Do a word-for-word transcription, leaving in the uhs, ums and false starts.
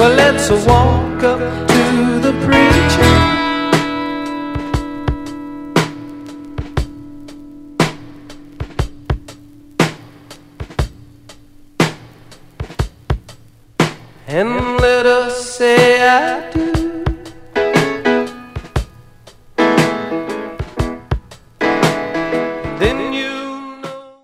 Well, let's walk up to the preacher and let us say I do.